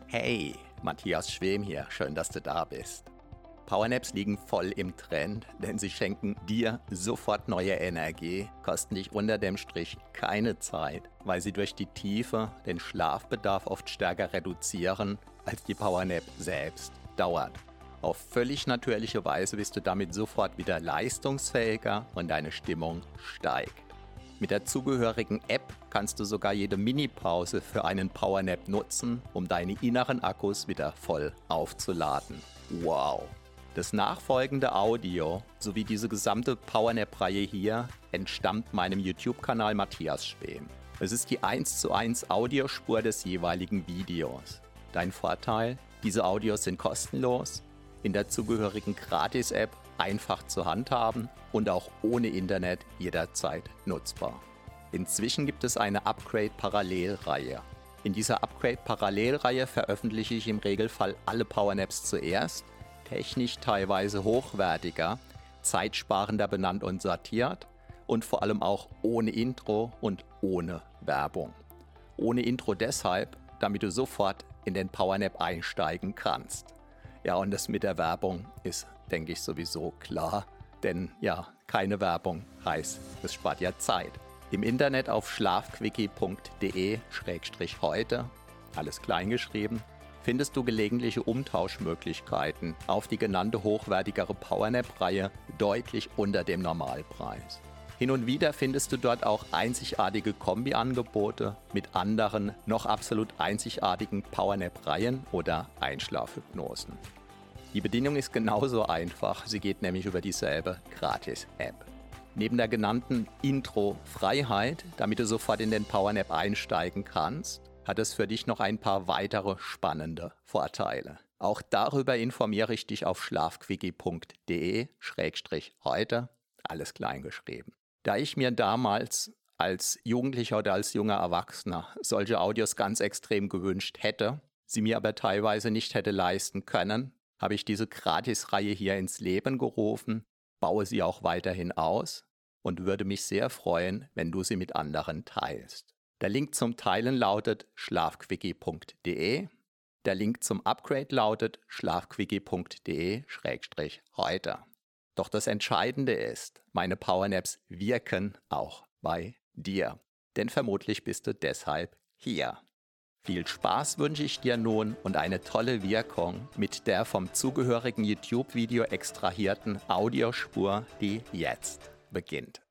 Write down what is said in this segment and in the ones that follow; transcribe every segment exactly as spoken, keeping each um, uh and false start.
Hey, Matthias Schwem hier, schön, dass du da bist. Powernaps liegen voll im Trend, denn sie schenken dir sofort neue Energie, kosten dich unter dem Strich keine Zeit, weil sie durch die Tiefe den Schlafbedarf oft stärker reduzieren, als die Powernap selbst dauert. Auf völlig natürliche Weise bist du damit sofort wieder leistungsfähiger und deine Stimmung steigt. Mit der zugehörigen App kannst du sogar jede Mini-Pause für einen Powernap nutzen, um deine inneren Akkus wieder voll aufzuladen. Wow! Das nachfolgende Audio sowie diese gesamte Powernap-Reihe hier entstammt meinem YouTube-Kanal Matthias Schwem. Es ist die eins zu eins Audiospur des jeweiligen Videos. Dein Vorteil? Diese Audios sind kostenlos, in der zugehörigen Gratis-App einfach zu handhaben und auch ohne Internet jederzeit nutzbar. Inzwischen gibt es eine Upgrade-Parallelreihe. In dieser Upgrade-Parallelreihe veröffentliche ich im Regelfall alle Powernaps zuerst, technisch teilweise hochwertiger, zeitsparender benannt und sortiert und vor allem auch ohne Intro und ohne Werbung. Ohne Intro deshalb, damit du sofort in den Powernap einsteigen kannst. Ja, und das mit der Werbung ist, denke ich, sowieso klar, denn ja, keine Werbung heißt, es spart ja Zeit. Im Internet auf schlafquickie punkt de schrägstrich heute, alles kleingeschrieben, findest du gelegentliche Umtauschmöglichkeiten auf die genannte hochwertigere Powernap-Reihe deutlich unter dem Normalpreis. Hin und wieder findest du dort auch einzigartige Kombi-Angebote mit anderen, noch absolut einzigartigen Powernap-Reihen oder Einschlafhypnosen. Die Bedienung ist genauso einfach, sie geht nämlich über dieselbe Gratis-App. Neben der genannten Intro-Freiheit, damit du sofort in den Powernap einsteigen kannst, hat es für dich noch ein paar weitere spannende Vorteile. Auch darüber informiere ich dich auf schlafquickie punkt de schrägstrich heute, alles kleingeschrieben. Da ich mir damals als Jugendlicher oder als junger Erwachsener solche Audios ganz extrem gewünscht hätte, sie mir aber teilweise nicht hätte leisten können, habe ich diese Gratisreihe hier ins Leben gerufen, baue sie auch weiterhin aus und würde mich sehr freuen, wenn du sie mit anderen teilst. Der Link zum Teilen lautet schlafquickie punkt de, der Link zum Upgrade lautet schlafquickie punkt de schrägstrich heute. Doch das Entscheidende ist, meine Powernaps wirken auch bei dir, denn vermutlich bist du deshalb hier. Viel Spaß wünsche ich dir nun und eine tolle Wirkung mit der vom zugehörigen YouTube-Video extrahierten Audiospur, die jetzt beginnt.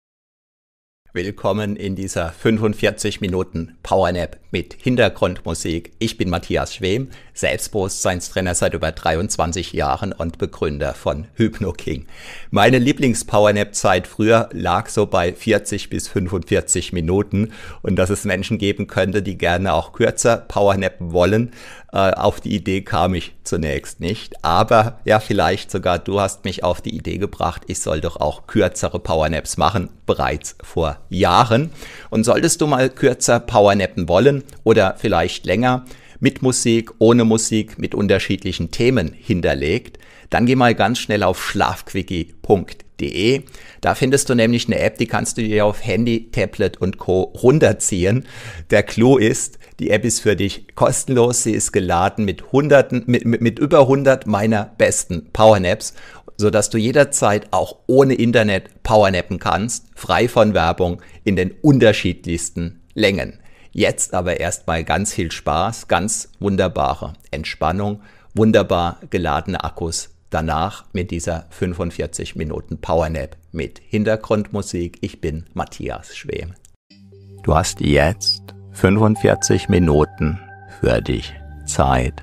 Willkommen in dieser fünfundvierzig Minuten Powernap mit Hintergrundmusik. Ich bin Matthias Schwem, Selbstbewusstseinstrainer seit über dreiundzwanzig Jahren und Begründer von HypnoKing. Meine Lieblings-Powernap-Zeit früher lag so bei vierzig bis fünfundvierzig Minuten und dass es Menschen geben könnte, die gerne auch kürzer Powernappen wollen. Äh, auf die Idee kam ich zunächst nicht, aber ja, vielleicht sogar du hast mich auf die Idee gebracht, ich soll doch auch kürzere Powernaps machen, bereits vor Jahren. Und solltest du mal kürzer Powernappen wollen oder vielleicht länger, mit Musik, ohne Musik, mit unterschiedlichen Themen hinterlegt, dann geh mal ganz schnell auf schlafquickie punkt de. Da findest du nämlich eine App, die kannst du dir auf Handy, Tablet und Co. runterziehen. Der Clou ist, die App ist für dich kostenlos, sie ist geladen mit hunderten, mit, mit, mit über hundert meiner besten Powernaps, sodass du jederzeit auch ohne Internet Powernappen kannst, frei von Werbung, in den unterschiedlichsten Längen. Jetzt aber erstmal ganz viel Spaß, ganz wunderbare Entspannung, wunderbar geladene Akkus. Danach mit dieser fünfundvierzig Minuten Powernap mit Hintergrundmusik. Ich bin Matthias Schwem. Du hast jetzt fünfundvierzig Minuten für dich Zeit.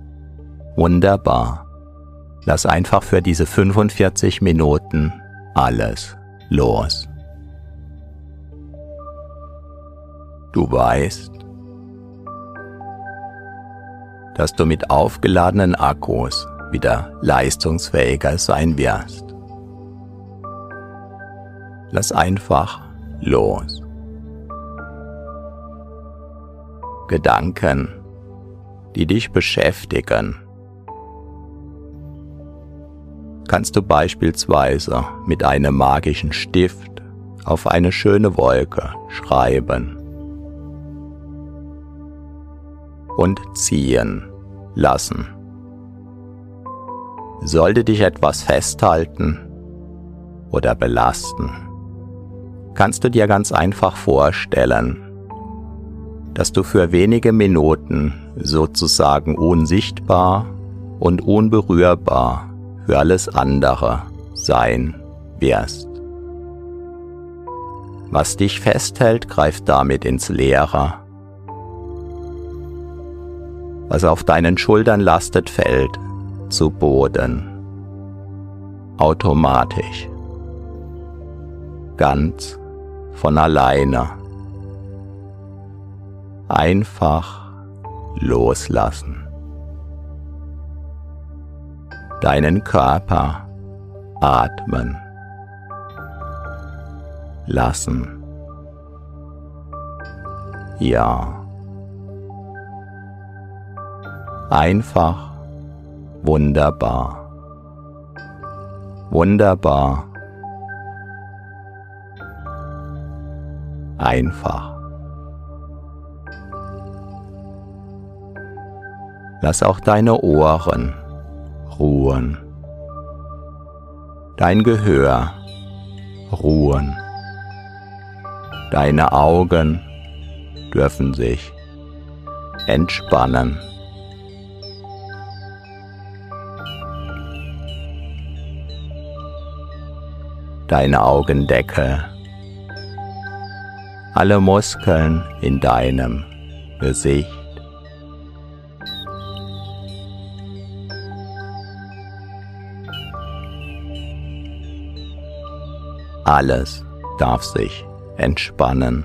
Wunderbar. Lass einfach für diese fünfundvierzig Minuten alles los. Du weißt, dass du mit aufgeladenen Akkus wieder leistungsfähiger sein wirst. Lass einfach los. Gedanken, die dich beschäftigen, kannst du beispielsweise mit einem magischen Stift auf eine schöne Wolke schreiben. und ziehen lassen. Sollte dich etwas festhalten oder belasten, kannst du dir ganz einfach vorstellen, dass du für wenige Minuten sozusagen unsichtbar und unberührbar für alles andere sein wirst. Was dich festhält, greift damit ins Leere. Was auf deinen Schultern lastet, fällt zu Boden. Automatisch. Ganz von alleine. Einfach loslassen. Deinen Körper atmen lassen. Ja. Einfach wunderbar. Wunderbar. Einfach. Lass auch deine Ohren ruhen. Dein Gehör ruhen. Deine Augen dürfen sich entspannen. Deine Augendecke, alle Muskeln in deinem Gesicht, alles darf sich entspannen.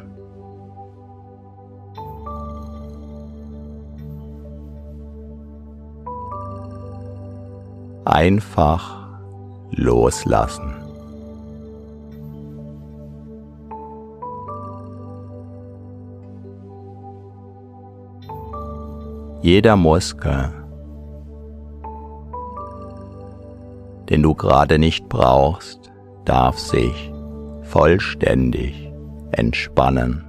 Einfach loslassen. Jeder Muskel, den du gerade nicht brauchst, darf sich vollständig entspannen.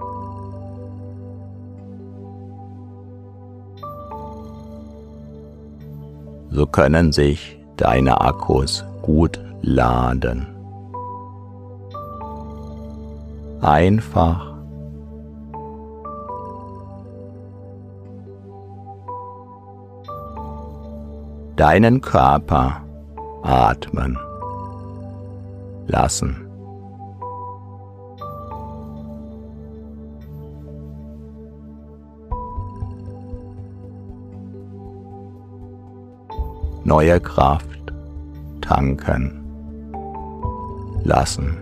So können sich deine Akkus gut laden. Einfach deinen Körper atmen lassen. Neue Kraft tanken lassen.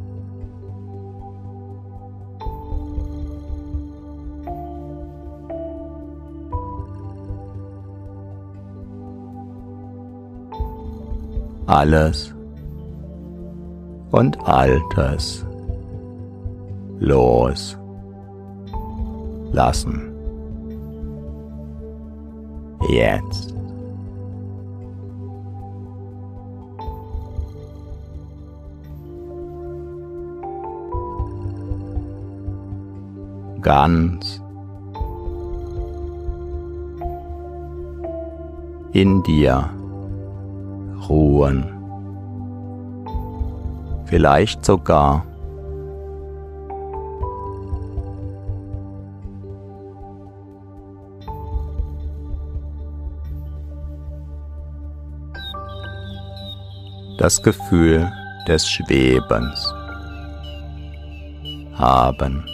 Alles und Altes los lassen. Jetzt. Ganz in dir ruhen, vielleicht sogar das Gefühl des Schwebens haben.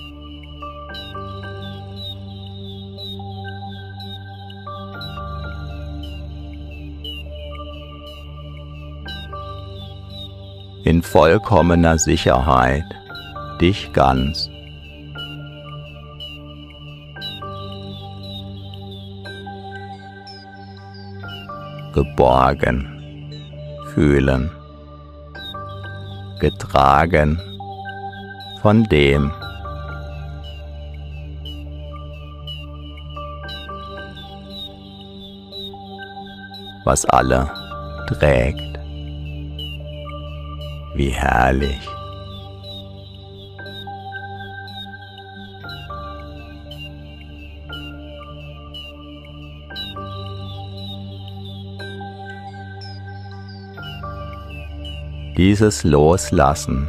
In vollkommener Sicherheit, dich ganz geborgen fühlen, getragen von dem, was alle trägt. Wie herrlich. Dieses Loslassen,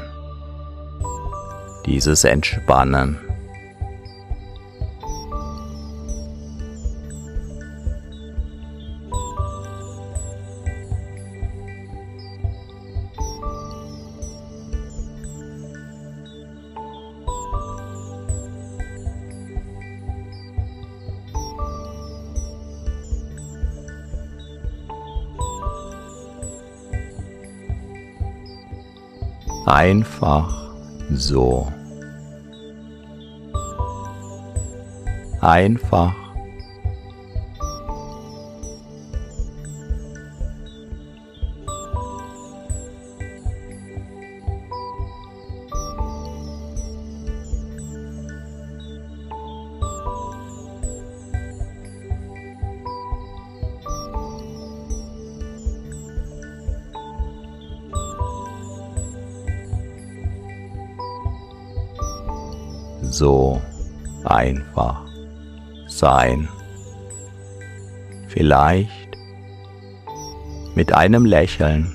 dieses Entspannen, einfach so, einfach so einfach sein. Vielleicht mit einem Lächeln.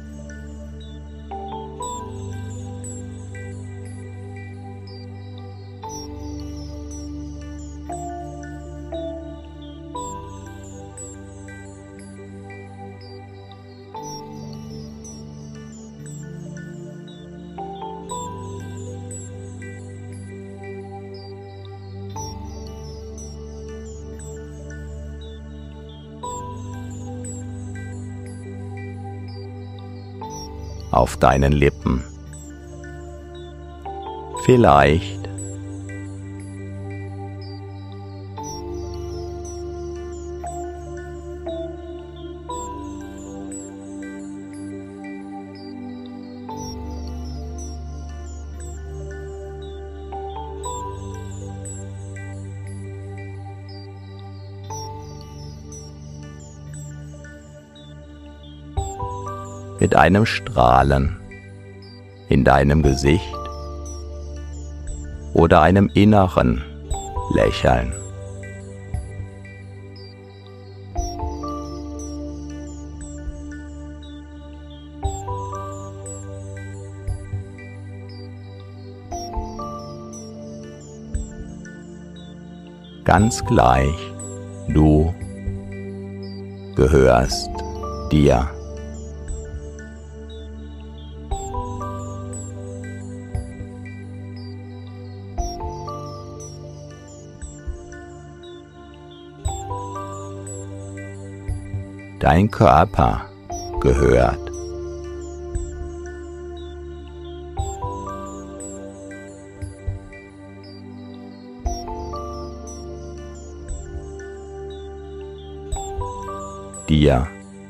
Auf deinen Lippen. Vielleicht mit einem Strahlen in deinem Gesicht oder einem inneren Lächeln. Ganz gleich, du gehörst dir. Dein Körper gehört dir.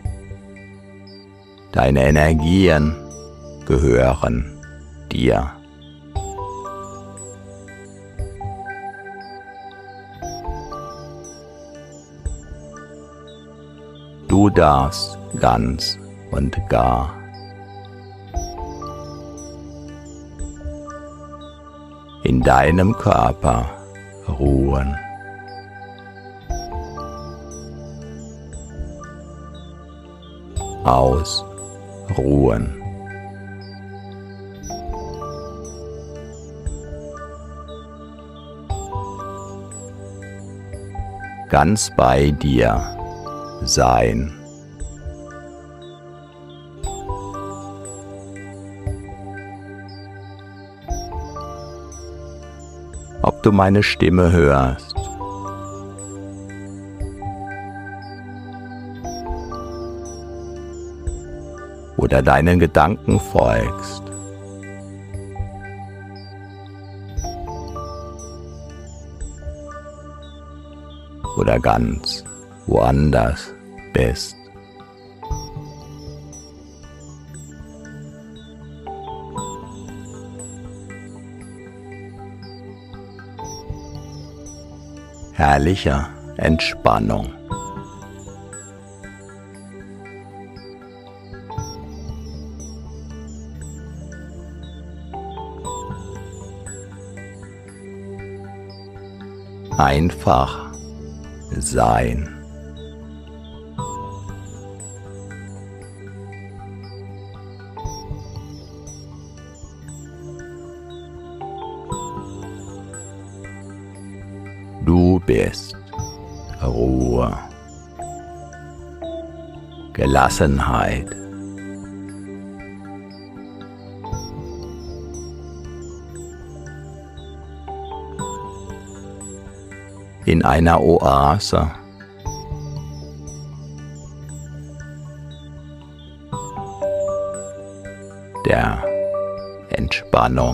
Deine Energien gehören dir. Du darfst ganz und gar in deinem Körper ruhen. Ausruhen. Ganz bei dir sein. Ob du meine Stimme hörst oder deinen Gedanken folgst, oder ganz woanders bist. Herrliche Entspannung. Einfach sein. Ruhe, Gelassenheit. In einer Oase. Der Entspannung.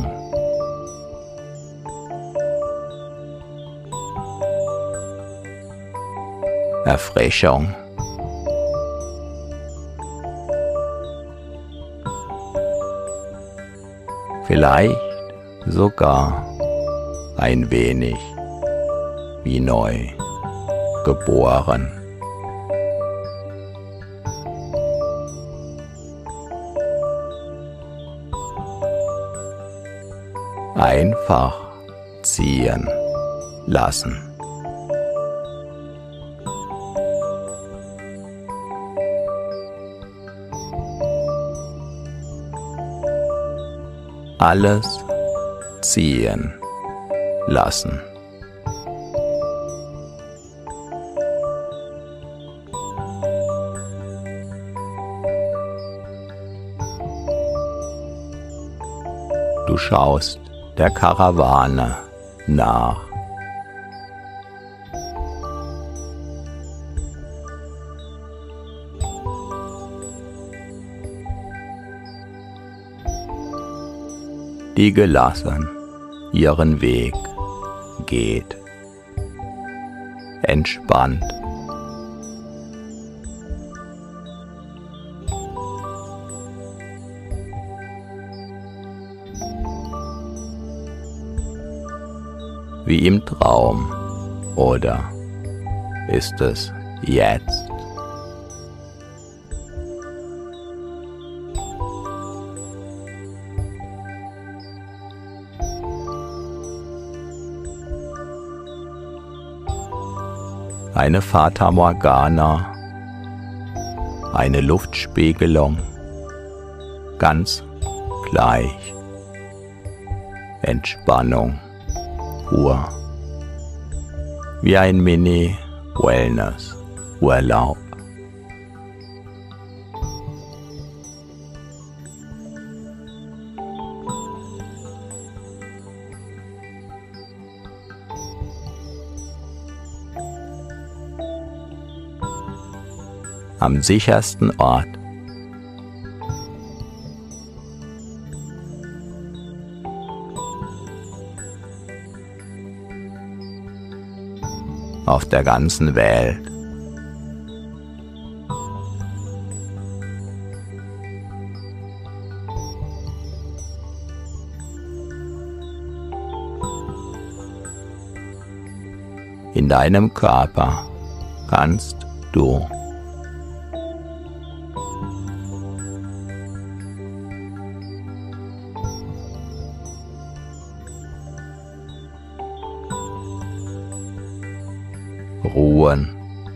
Erfrischung. Vielleicht sogar ein wenig wie neu geboren. Einfach ziehen lassen. Alles ziehen lassen. Du schaust der Karawane nach. Die gelassen ihren Weg geht, entspannt. Wie im Traum, oder ist es jetzt? Eine Fata Morgana, eine Luftspiegelung, ganz gleich. Entspannung pur, wie ein Mini-Wellness-Urlaub. Am sichersten Ort. Auf der ganzen Welt. In deinem Körper kannst du ruhen.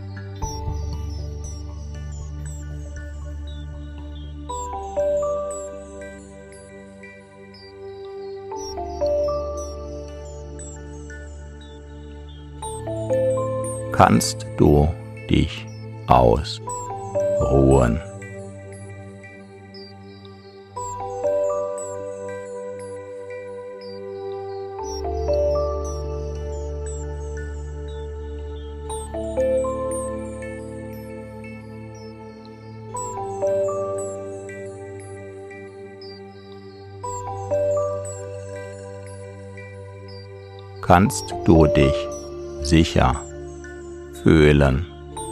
Kannst du dich ausruhen. Kannst du dich sicher fühlen.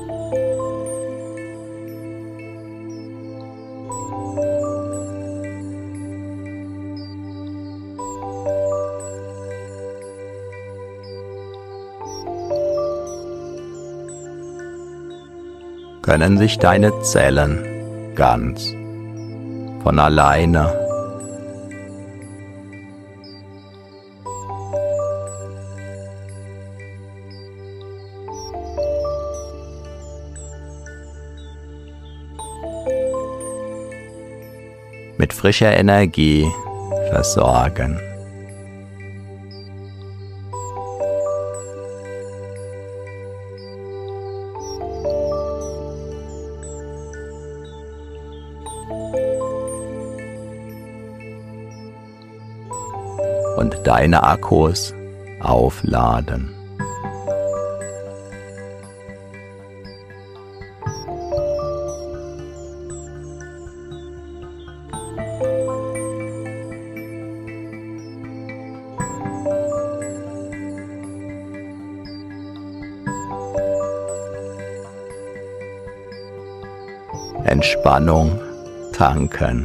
Können sich deine Zellen ganz von alleine mit frischer Energie versorgen. und deine Akkus aufladen. Entspannung tanken.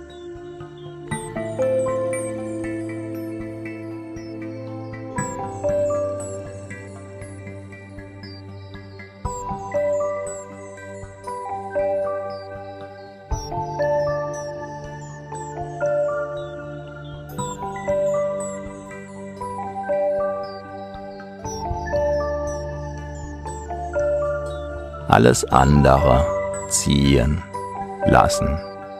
Alles andere ziehen lassen.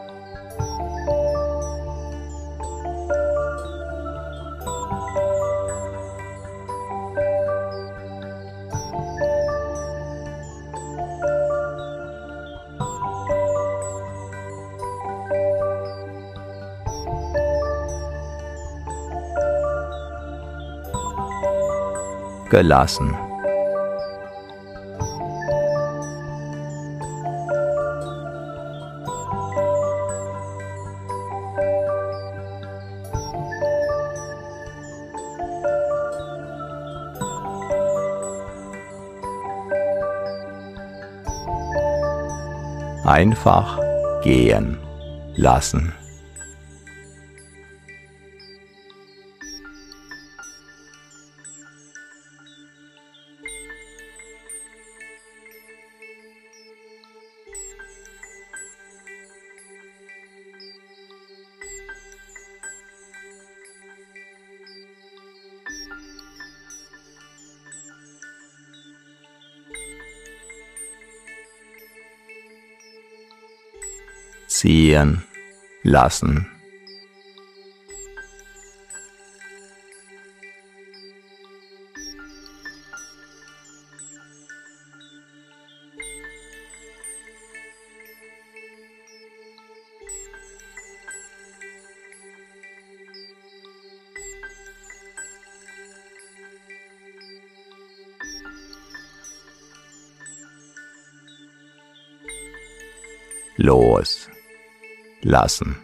Gelassen. Einfach gehen lassen. Ziehen lassen. Los lassen.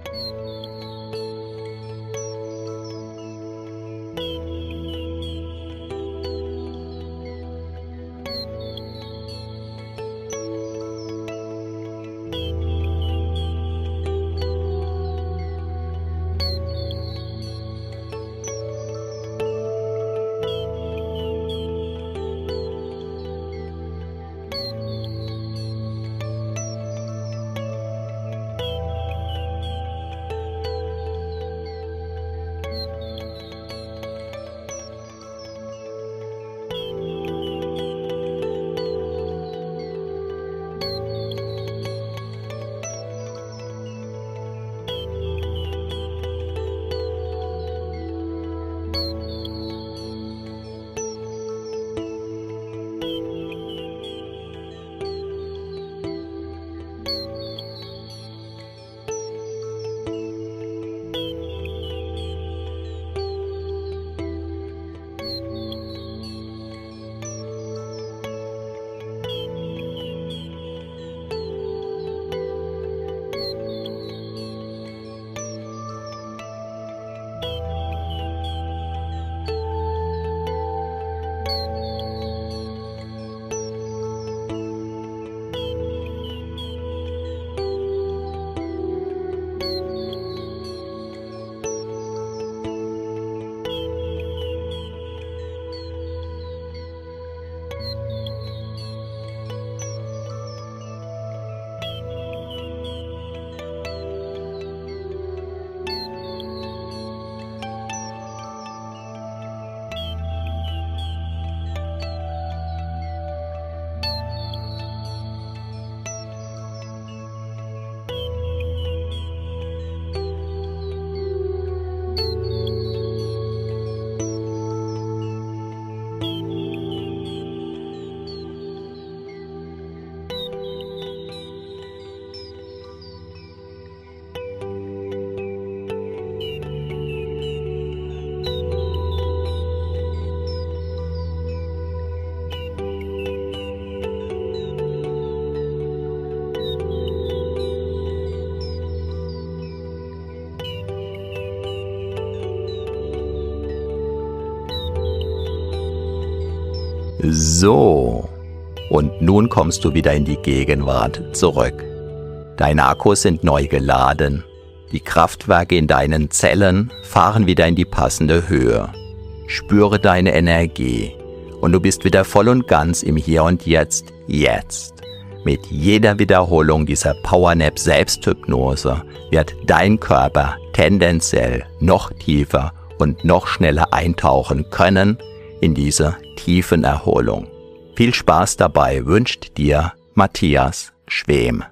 So, und nun kommst du wieder in die Gegenwart zurück. Deine Akkus sind neu geladen. Die Kraftwerke in deinen Zellen fahren wieder in die passende Höhe. Spüre deine Energie und du bist wieder voll und ganz im Hier und Jetzt, jetzt. Mit jeder Wiederholung dieser Powernap Selbsthypnose wird dein Körper tendenziell noch tiefer und noch schneller eintauchen können in diese tiefen Erholung. Viel Spaß dabei wünscht dir Matthias Schwem.